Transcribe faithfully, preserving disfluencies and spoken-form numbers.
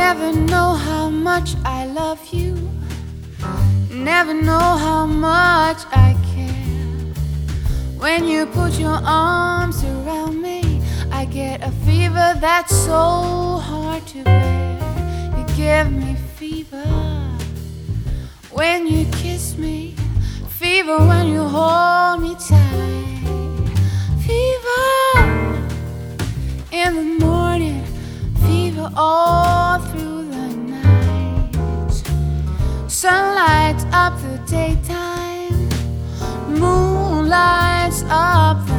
Never know how much I love you. Never know how much I care. When you put your arms around me, I get a fever that's so hard to bear. You give me fever when you kiss me, fever when you hold me tight, fever in the morning, fever all through the night. Sun lights up the daytime, moon lights up the